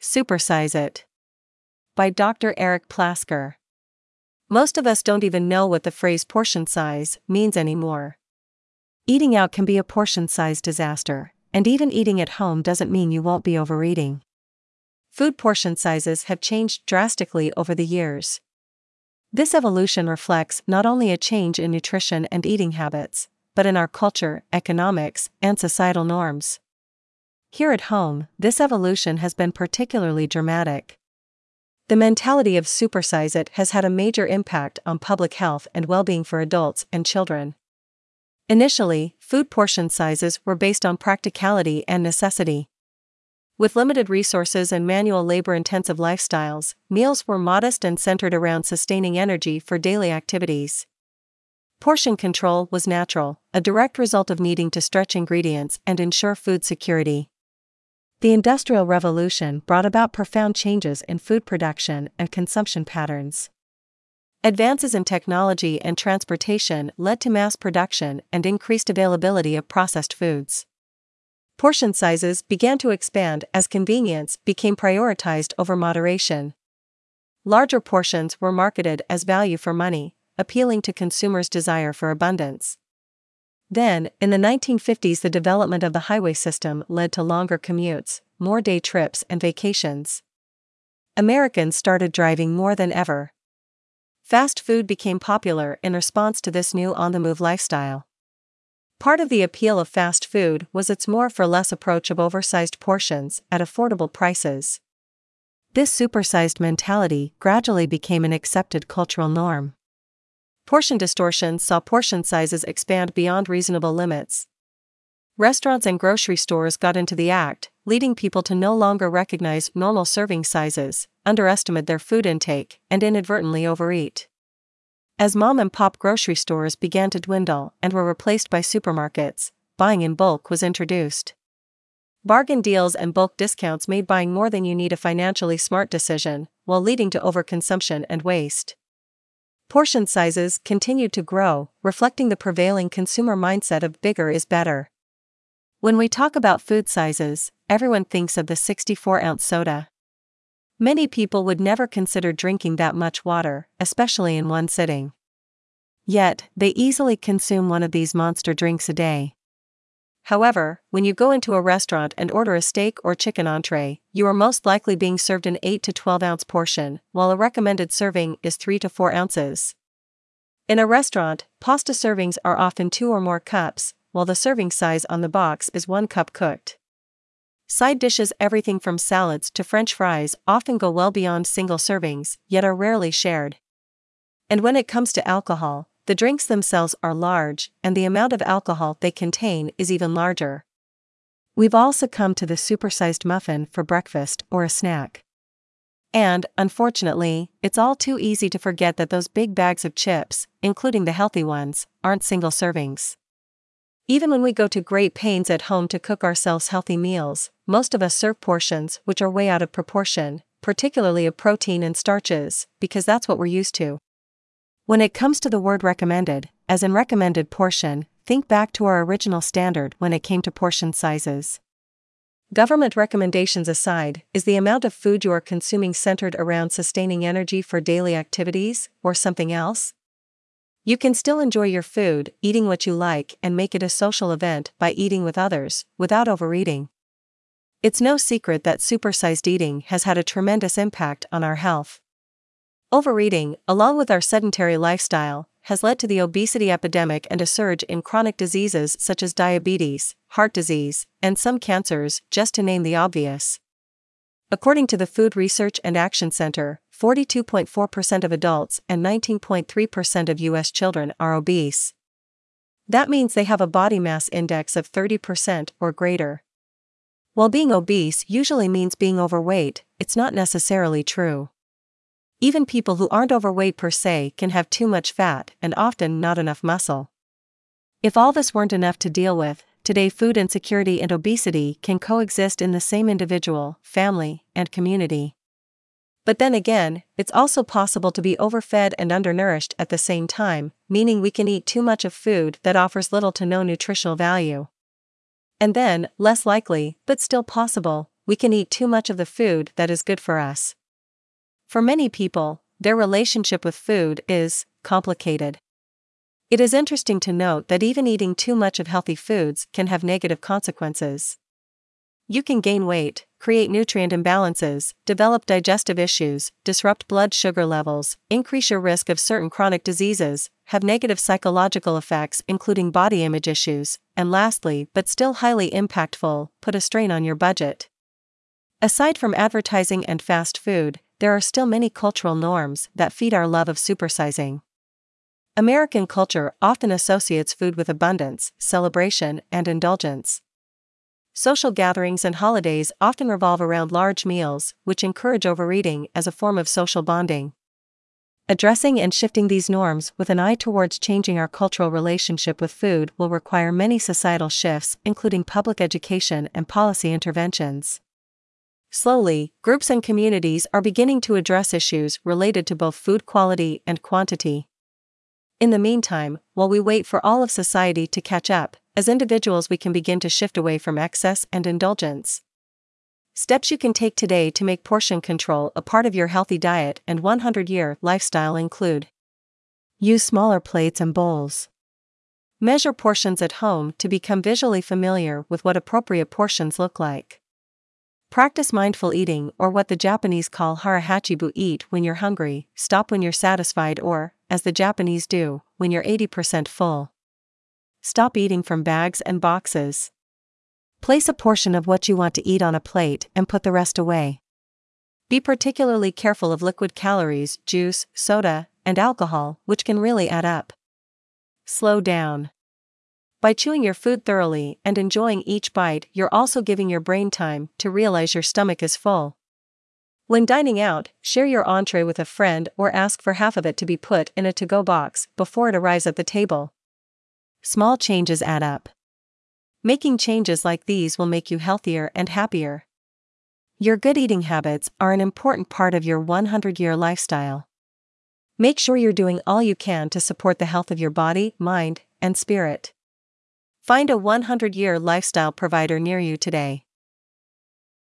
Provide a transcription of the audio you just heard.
Supersize It by Dr. Eric Plasker. Most of us don't even know what the phrase portion size means anymore. Eating out can be a portion size disaster, and even eating at home doesn't mean you won't be overeating. Food portion sizes have changed drastically over the years. This evolution reflects not only a change in nutrition and eating habits, but in our culture, economics, and societal norms. Here at home, this evolution has been particularly dramatic. The mentality of supersize it has had a major impact on public health and well-being for adults and children. Initially, food portion sizes were based on practicality and necessity. With limited resources and manual labor-intensive lifestyles, meals were modest and centered around sustaining energy for daily activities. Portion control was natural, a direct result of needing to stretch ingredients and ensure food security. The Industrial Revolution brought about profound changes in food production and consumption patterns. Advances in technology and transportation led to mass production and increased availability of processed foods. Portion sizes began to expand as convenience became prioritized over moderation. Larger portions were marketed as value for money, appealing to consumers' desire for abundance. Then, in the 1950s, the development of the highway system led to longer commutes, more day trips and vacations. Americans started driving more than ever. Fast food became popular in response to this new on-the-move lifestyle. Part of the appeal of fast food was its more-for-less approach of oversized portions at affordable prices. This supersized mentality gradually became an accepted cultural norm. Portion distortion saw portion sizes expand beyond reasonable limits. Restaurants and grocery stores got into the act, leading people to no longer recognize normal serving sizes, underestimate their food intake, and inadvertently overeat. As mom-and-pop grocery stores began to dwindle and were replaced by supermarkets, buying in bulk was introduced. Bargain deals and bulk discounts made buying more than you need a financially smart decision, while leading to overconsumption and waste. Portion sizes continued to grow, reflecting the prevailing consumer mindset of bigger is better. When we talk about food sizes, everyone thinks of the 64-ounce soda. Many people would never consider drinking that much water, especially in one sitting. Yet, they easily consume one of these monster drinks a day. However, when you go into a restaurant and order a steak or chicken entree, you are most likely being served an 8 to 12-ounce portion, while a recommended serving is 3 to 4 ounces. In a restaurant, pasta servings are often 2 or more cups, while the serving size on the box is 1 cup cooked. Side dishes, everything from salads to French fries, often go well beyond single servings, yet are rarely shared. And when it comes to alcohol, the drinks themselves are large, and the amount of alcohol they contain is even larger. We've all succumbed to the supersized muffin for breakfast or a snack. And, unfortunately, it's all too easy to forget that those big bags of chips, including the healthy ones, aren't single servings. Even when we go to great pains at home to cook ourselves healthy meals, most of us serve portions which are way out of proportion, particularly of protein and starches, because that's what we're used to. When it comes to the word recommended, as in recommended portion, think back to our original standard when it came to portion sizes. Government recommendations aside, is the amount of food you are consuming centered around sustaining energy for daily activities, or something else? You can still enjoy your food, eating what you like, and make it a social event by eating with others, without overeating. It's no secret that supersized eating has had a tremendous impact on our health. Overeating, along with our sedentary lifestyle, has led to the obesity epidemic and a surge in chronic diseases such as diabetes, heart disease, and some cancers, just to name the obvious. According to the Food Research and Action Center, 42.4% of adults and 19.3% of U.S. children are obese. That means they have a body mass index of 30% or greater. While being obese usually means being overweight, it's not necessarily true. Even people who aren't overweight per se can have too much fat and often not enough muscle. If all this weren't enough to deal with, today food insecurity and obesity can coexist in the same individual, family, and community. But then again, it's also possible to be overfed and undernourished at the same time, meaning we can eat too much of food that offers little to no nutritional value. And then, less likely, but still possible, we can eat too much of the food that is good for us. For many people, their relationship with food is complicated. It is interesting to note that even eating too much of healthy foods can have negative consequences. You can gain weight, create nutrient imbalances, develop digestive issues, disrupt blood sugar levels, increase your risk of certain chronic diseases, have negative psychological effects including body image issues, and lastly, but still highly impactful, put a strain on your budget. Aside from advertising and fast food, there are still many cultural norms that feed our love of supersizing. American culture often associates food with abundance, celebration, and indulgence. Social gatherings and holidays often revolve around large meals, which encourage overeating as a form of social bonding. Addressing and shifting these norms with an eye towards changing our cultural relationship with food will require many societal shifts, including public education and policy interventions. Slowly, groups and communities are beginning to address issues related to both food quality and quantity. In the meantime, while we wait for all of society to catch up, as individuals we can begin to shift away from excess and indulgence. Steps you can take today to make portion control a part of your healthy diet and 100-year lifestyle include: use smaller plates and bowls. Measure portions at home to become visually familiar with what appropriate portions look like. Practice mindful eating, or what the Japanese call harahachibu, eat when you're hungry, stop when you're satisfied, or, as the Japanese do, when you're 80% full. Stop eating from bags and boxes. Place a portion of what you want to eat on a plate and put the rest away. Be particularly careful of liquid calories, juice, soda, and alcohol, which can really add up. Slow down. By chewing your food thoroughly and enjoying each bite, you're also giving your brain time to realize your stomach is full. When dining out, share your entree with a friend or ask for half of it to be put in a to-go box before it arrives at the table. Small changes add up. Making changes like these will make you healthier and happier. Your good eating habits are an important part of your 100-year lifestyle. Make sure you're doing all you can to support the health of your body, mind, and spirit. Find a 100-year lifestyle provider near you today.